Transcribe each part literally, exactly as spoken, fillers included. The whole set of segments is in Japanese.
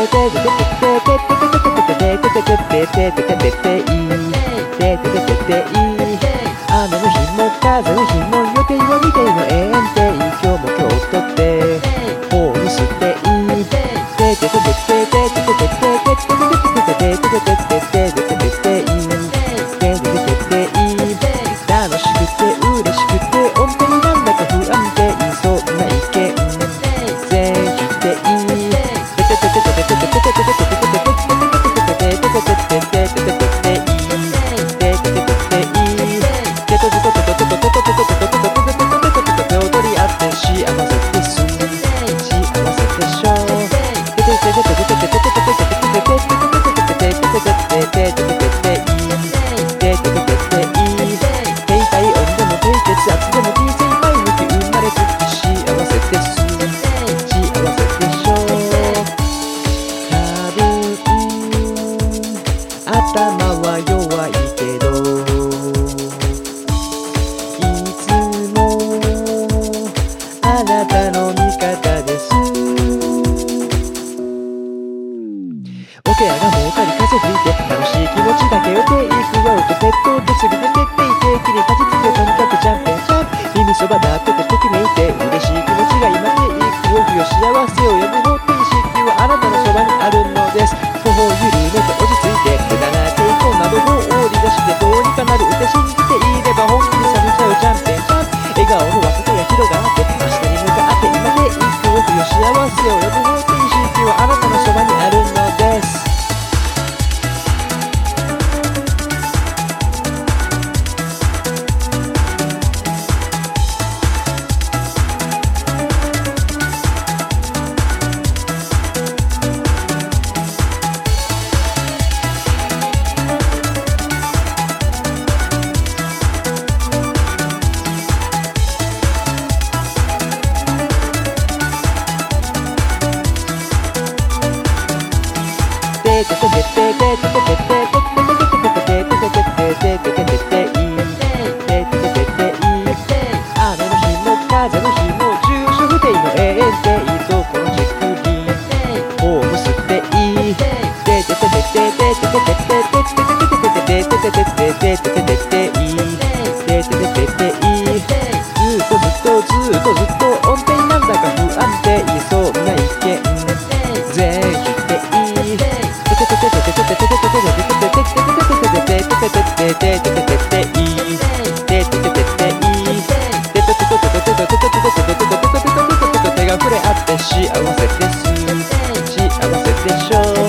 の日も風の日も予定は未定の園庭、今日も今日とってホームステイ。楽しくて嬉しくて音程なんだか不安定、そんな意見全否定。踊り合って幸せです、幸せでしょう。頭は弱いけどいつもあなたの味方です。オケアが儲かり風吹いて楽しい気持ちだけをテイクアウト、ペットで過ぎて徹底的に果実をとにかくジャンプジャンプ、耳そばだっててときめいて嬉しい気持ちが今テイクオフよ、幸せを呼ぶ方程式はあなたのそばにあるのです。頬を緩めて落ち着いて無駄な抵抗などを織り出してどうにかなるって信じていれば本気にされちゃうジャンプジャンプ、笑顔の若手が広がって明日に向かって今テイクオフよ、幸せを呼ぶ方程式はあなたのそばにあるのです。雨の日も風の日も住所不定の園庭、どこのじくりホームステイ。ずっとずっとずっとずっと音程なんだか不安定、そんな意見全否定。手が触れ合って幸せです、幸せでしょう。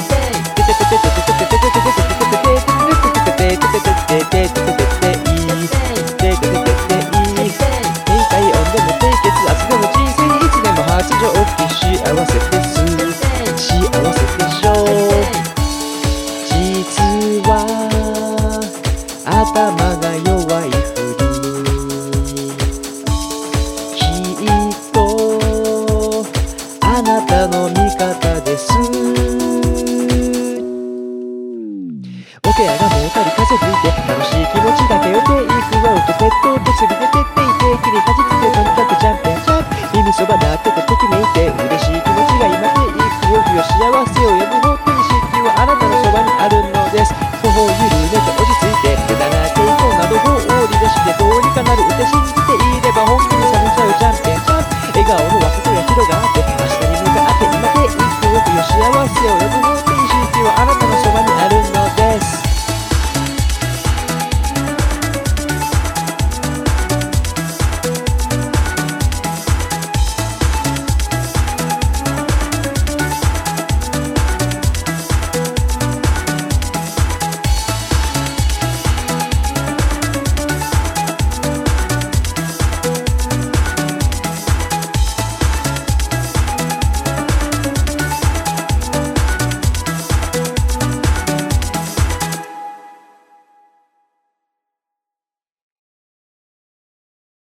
低体温でも低血圧でも人生いつでも発情期、幸せです、幸せでしょう。実は頭が弱いふり、きっとあなたの味方です。オケアが儲かり風吹いて楽しい気持ちだけをテイクアウト、ペットで過ぎて徹底的に果実でとにかくジャンプジャンプ、耳そばだっててときめいて嬉しい気持ちが今テイクオフよ、幸せを呼ぶ方程式はあなたのそばにあるのです。頬を緩めて落ち着いて無駄な抵抗などを織り出してどうにかなるって信じていれば本気にされちゃうジャンプジャンプ、笑顔の若手が広がって明日に向かって今テイクオフよ、幸せを呼ぶ